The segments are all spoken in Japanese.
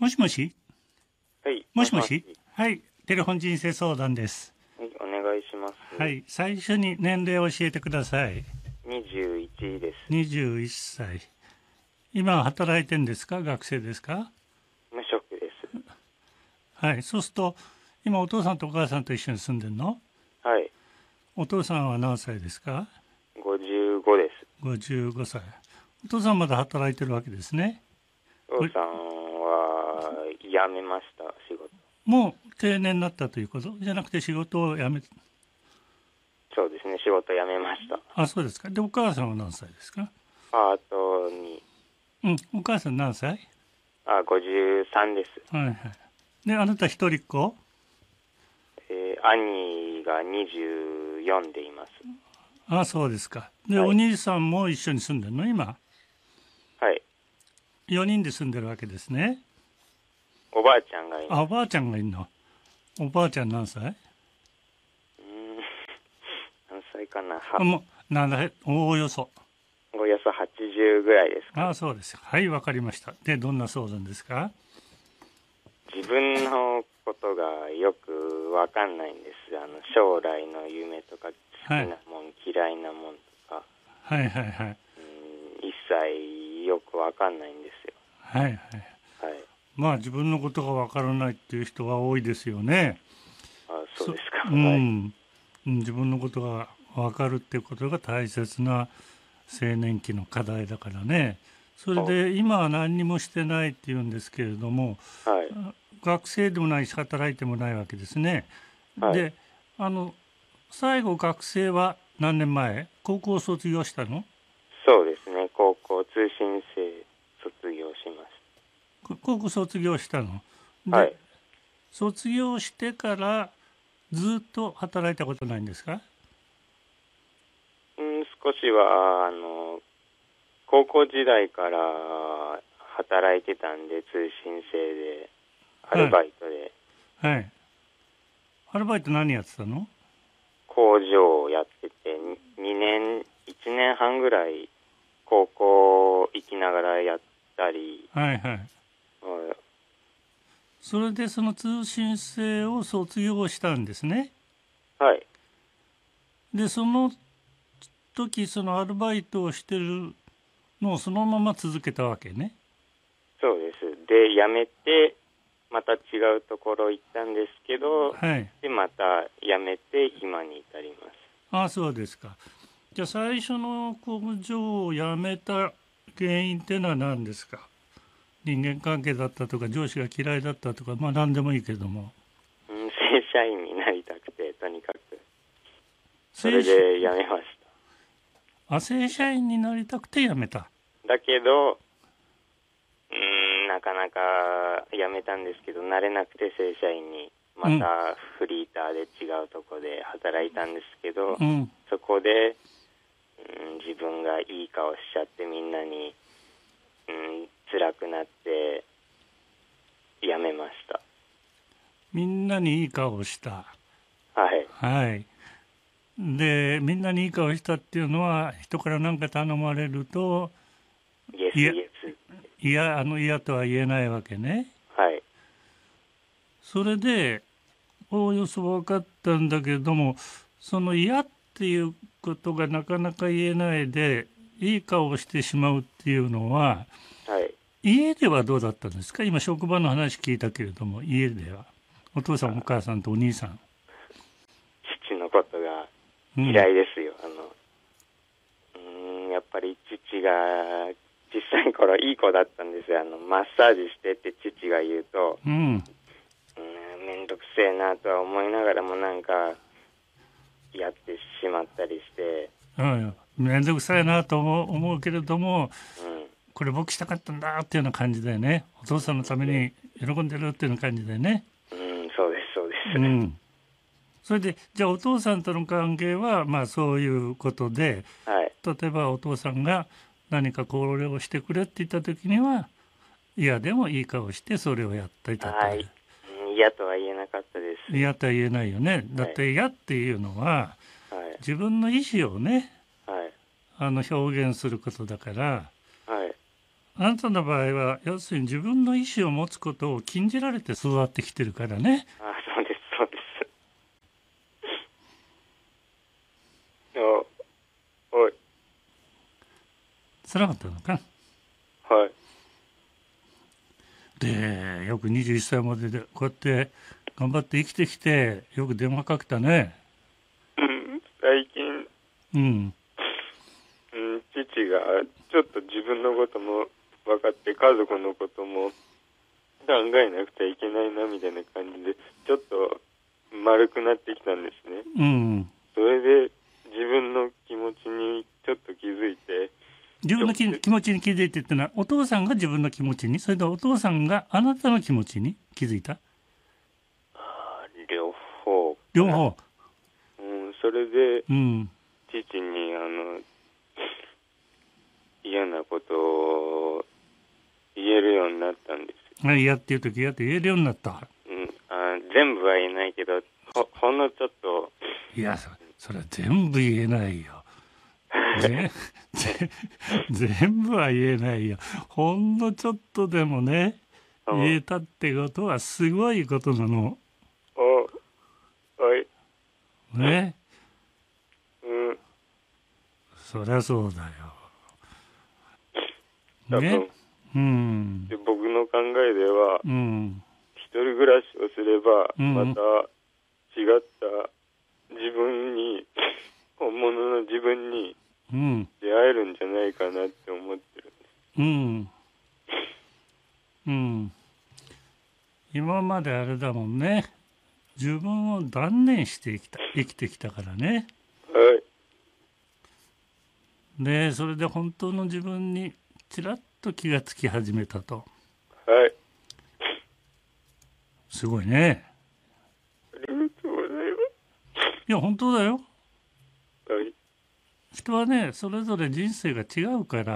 もしもし。 はい。 もしもし。はい。テレフォン人生相談です。 はい、お願いします。 はい。最初に年齢を教えてください。 21です。 21歳。今は働いてんですか？学生ですか？ 無職です。 はい。そうすると、今お父さんとお母さんと一緒に住んでんの？ はい。 お父さんは何歳ですか 55です。 ？55歳。お父さんまだ働いてるわけですね。 お父さんは辞めました、仕事。 もう定年になったということじゃなくて仕事を辞め。 そうですね、仕事辞めました。 あ、そうですか。で、お母さんは何歳ですか？ パートに、 お母さん何歳？ 53です。 はいはい。で、あなた一人っ子？ 兄が24でいます。 あ、そうですか。で、 はい。 お兄さんも一緒に住んでるの今？ はい。 4人で住んでるわけですね。 おばあちゃんがいあ、 ます。 おばあちゃんがいるの？おばあちゃん何歳？ 何歳かな。 もう、なんだ、おおよそ。 およそ80ぐらいですか。 あ、そうです。はい、わかりました。で、どんな相談ですか？ 自分のことがよくわかんないんです。将来の夢とか好きなもん、嫌いなもんとか、 はいはいはい。 一切よくわかんないんですよ。 はいはい。 はい。 まあ自分のことがわからないっていう人は多いですよね。 そうですか。 うはい。 ん。自分のことがわかるっていうことが大切な青年期の課題だからね。それで今は何にもしてないっていうんですけれども、 はい。 学生でもないし働いてもないわけですね。 はい。 で、最後学生は何年前？高校卒業したの？ そうですね。高校通信制卒業しまし高校卒業したの？ た。はで、 い。 卒業してからずっと働いたことないんですか？ 少しは、高校時代から働いてたんで、通信制で、アルバイトで、 はい。アルバイト何やってたの？ 工場をやってて、1年半ぐらい高校行きながらやったり、 はいはい。それでその通信制を卒業したんですね。 はい。 で、その時そのアルバイトをしてるのをそのまま続けたわけね。 そうです。で、辞めて、また違うところ行ったんですけど、 はい。 で、また辞めて今に至ります。 ああ、そうですか。じゃあ最初の工場を辞めた原因っていうのは何ですか？人間関係だったとか上司が嫌いだったとか、まあ何でもいいけども。 正社員になりたくて、とにかく。そ正れで辞めまし正社員になりたくて辞めた。 た。だけど、なかなか辞めたんですけど、慣れなくて正社員に、またフリーターで違うとこで働いたんですけど、 うん。 そこで、自分がいい顔しちゃってみんなに、辛くなって辞めました。 みんなにいい顔をした。 はい。 はい。で、みんなにいい顔したっていうのは、人から何か頼まれると、 イエスいや、 イエス。 嫌とは言えないわけね。 はい。 それで、おおよそ分かったんだけども、その嫌っていうことがなかなか言えないで、いい顔をしてしまうっていうのは、 はい。 家ではどうだったんですか？今職場の話聞いたけれども、家では。お父さんお母さんとお兄さん。 父のことがうん。 嫌いですよ。やっぱり父が小さい頃いい子だったんですよ。マッサージしてって父が言うと、 うん。 めんどくせえなとは思いながらもなんかやってしまったりして、 うん。めんどくさいなと思うけれども、 うん、 これ僕したかったんだっていうような感じだよね。お父さんのために喜んでるっていうような感じだよね。 そうです、そうです。 うん。それで、じゃあお父さんとの関係は、まあそういうことで、 はい。 例えばお父さんが何かこれをしてくれって言った時には、嫌でもいい顔してそれをやっていたとはい。 いう。 嫌とは言えなかったです。 嫌とは言えないよね。だって嫌っていうのは、 はい。 自分の意思をね、 はい。 表現することだから、 はい。 あなたの場合は要するに自分の意思を持つことを禁じられて育ってきてるからね。 あ、そうです、そうです。はい。 辛かったのか。 はい。 で、よく21歳まででこうやって頑張って生きてきて、よく電話かけたね。 最近、 うん。 父がちょっと自分のことも分かって、家族のことも考えなくちゃいけないなみたいな感じで、ちょっと丸くなってきたんですね。 うん。 それで自分の気持ちにちょっと気づいて、 自分の気持ちに気づいてってのは、お父さんが自分の気持ちに、それとお父さんがあなたの気持ちに気づいた？ 両方。 両方。 それで、 うん。 父に嫌なことを言えるようになったんですよ。 嫌っていう時嫌って言えるようになった。 全部は言えないけど、ほんのちょっと。 いや、それは全部言えないよ。全部は言えないよ。ほんのちょっとでもね、言えたってことはすごいことなの。 はい。 ね。そりゃそうだよ。ね。 で、僕の考えでは、一人暮らしをすれば、また違った自分に、本物の自分に出会えるんじゃないかなって思ってるんです。 今まであれだもんね。自分を断念して生きてきたからね。 はい。 で、それで本当の自分にちらっと気がつき始めたと。 はい。 すごいね。 ありがとうございます。 いや、本当だよ。 はい。 人はね、それぞれ人生が違うから、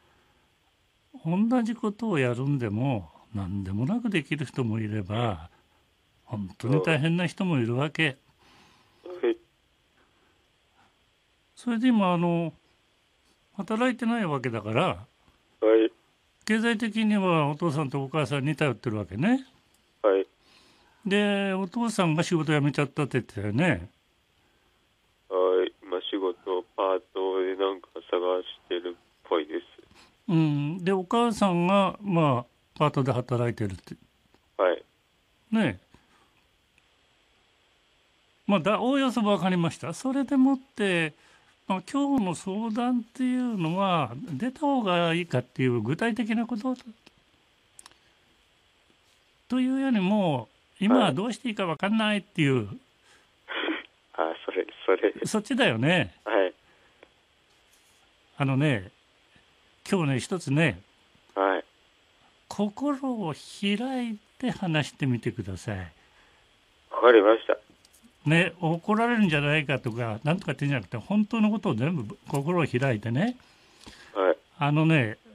同じことをやるんでも、何でもなくできる人もいれば、本当に大変な人もいるわけ。 はい。 それで今働いてないわけだから、 はい。 経済的にはお父さんとお母さんに頼ってるわけね。 はい。 で、お父さんが仕事辞めちゃったって言ってたよね。 はい。仕事、パートでなんか探してるっぽいです。 で、お母さんが、パートで働いてるって。 はい。 ねえ。おおよそ分かりました。それでもって、今日の相談っていうのは、出た方がいいかっていう具体的なことというよりも、今はどうしていいか分かんないっていう、そっちだよね。 はい。 今日ね、一つね、 はい。 心を開いて話してみてください。 わかりました。 ね、怒られるんじゃないかとか、なんとかってんじゃなくて、本当のことを全部心を開いてね。 はい。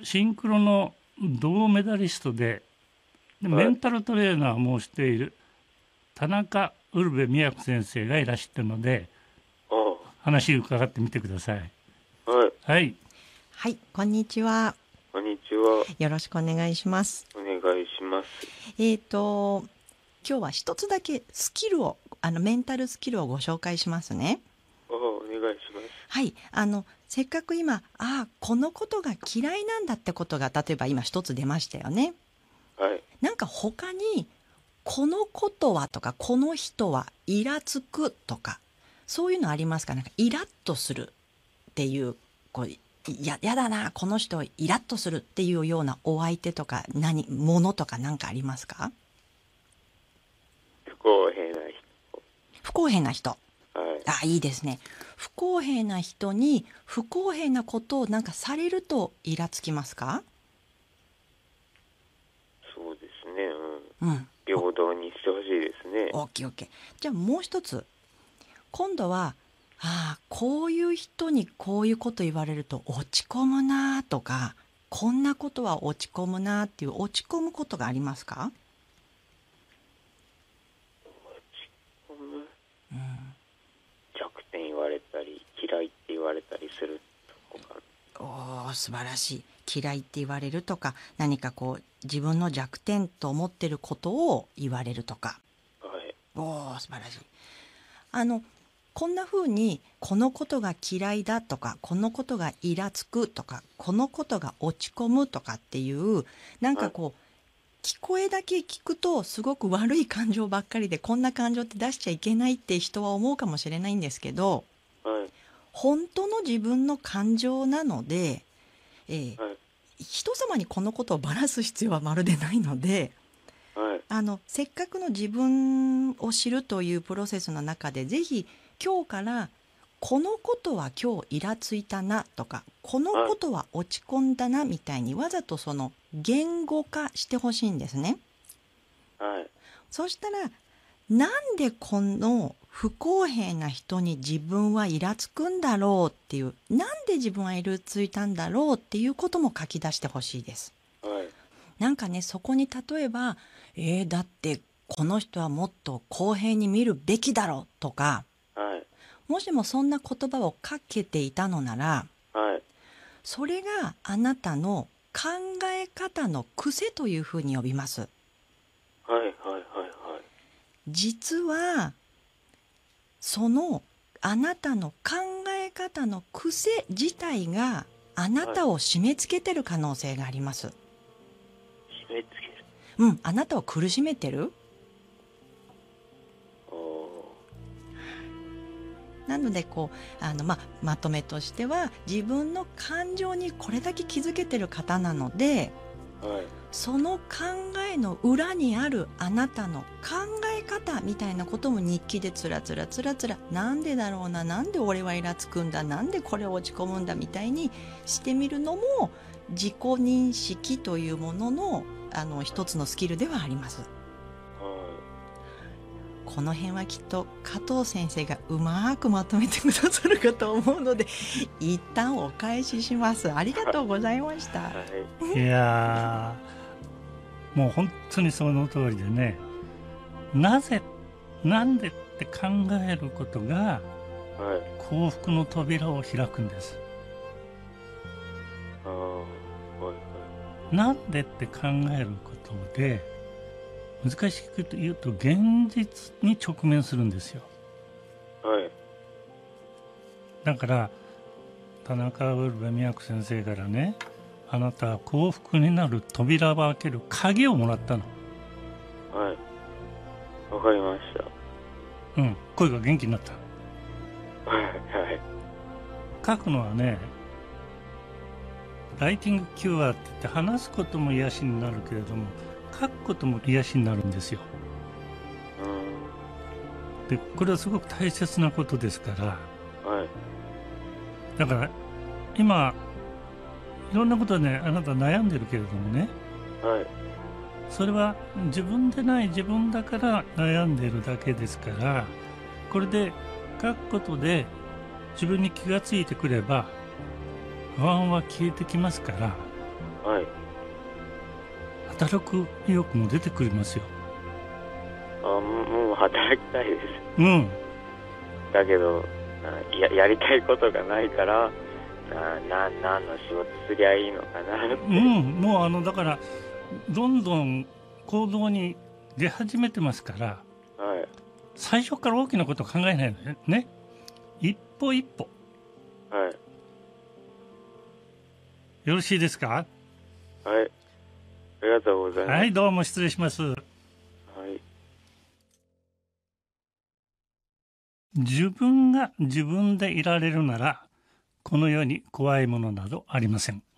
シンクロの銅メダリストで、メンタルトレーナーもしている田中ウルヴェ都先生がいらっしゃるので、話伺ってみてください。 はい。 はい。 はい、こんにちは。 こんにちは。 よろしくお願いします。 お願いします。 今日は一つだけスキルを、メンタルスキルをご紹介しますね。 お願いします。 はい、せっかく今、このことが嫌いなんだってことが、例えば今一つ出ましたよね。 はい。 なんか他に、このことはとか、この人はイラつくとか、そういうのありますか？なんかイラッとするっていう、やだな、この人イラッとするっていうようなお相手とか、ものとか何かありますか？ 不公平な人。 不公平な人。 はい。 いいですね。不公平な人に不公平なことをなんかされるとイラつきますか？ そうですね。平等にしてほしいですね。 オッケーオッケー。じゃあもう一つ。今度は、こういう人にこういうこと言われると落ち込むなとか、こんなことは落ち込むなっていう落ち込むことがありますか？ 落ち込む。弱点言われたり、嫌いって言われたりするとか。 素晴らしい。 嫌いって言われるとか、何かこう自分の弱点と思ってることを言われるとか。 はい。 おー、素晴らしい。こんな風にこのことが嫌いだとか、このことがイラつくとか、このことが落ち込むとかっていう、なんかこう聞こえだけ聞くとすごく悪い感情ばっかりで、こんな感情って出しちゃいけないって人は思うかもしれないんですけど、 はい。 本当の自分の感情なので、 はい。 人様にこのことをばらす必要はまるでないので、 はい。 せっかくの自分を知るというプロセスの中で、ぜひ今日からこのことは今日イラついたなとか、このことは落ち込んだなみたいに、わざとその言語化してほしいんですね。 はい。 そしたら、なんでこの不公平な人に自分はイラつくんだろうっていう、なんで自分はイラついたんだろうっていうことも書き出してほしいです。 はい。 なんかね、そこに例えば、だってこの人はもっと公平に見るべきだろうとか、 はい。 もしもそんな言葉をかけていたのなら、 はい。 それがあなたの考え方の癖というふうに呼びます。 はい。はい。はい。 実はそのあなたの考え方の癖自体があなたを締め付けてる可能性があります。 締め付ける。 あなたを苦しめてる。なのでこうまとめとしては、自分の感情にこれだけ気づけてる方なので、 はい。 その考えの裏にあるあなたの考え方みたいなことも日記でつらつらなんでだろうな、なんで俺はイラつくんだ、なんでこれ落ち込むんだみたいにしてみるのも、自己認識というものの一つのスキルではあります。この辺はきっと加藤先生がうまくまとめてくださるかと思うので、一旦お返しします。ありがとうございました。 はい。 いやー、もう本当にその通りでね、なぜなんでって考えることが幸福の扉を開くんです。なんでって考えることで、難しく言うと現実に直面するんですよ。 はい。 だから田中ウルヴェ宮先生からね、あなたは幸福になる扉を開ける鍵をもらったの。 はい。わかりました。 声が元気になった。 はい。はい。 書くのはね、ライティングキュアって言って、話すことも癒しになるけれども、書くことも癒しになるんですよ。でこれはすごく大切なことですから。 はい。 だから今いろんなことでね、あなた悩んでるけれどもね、 はい。 それは自分でない自分だから悩んでるだけですから、これで書くことで自分に気がついてくれば不安は消えてきますから、 はい。 働く意欲も出てくりますよ。 もう働きたいです。だけどやりたいことがないから、何の仕事すりゃいいのかなって。 もうだからどんどん行動に出始めてますから、 はい、 最初から大きなことを考えないのね。一歩一歩。 はい。 よろしいですか？ はい。ありがとうございます。 はい、どうも失礼します。 はい。 自分が自分でいられるなら、この世に怖いものなどありません。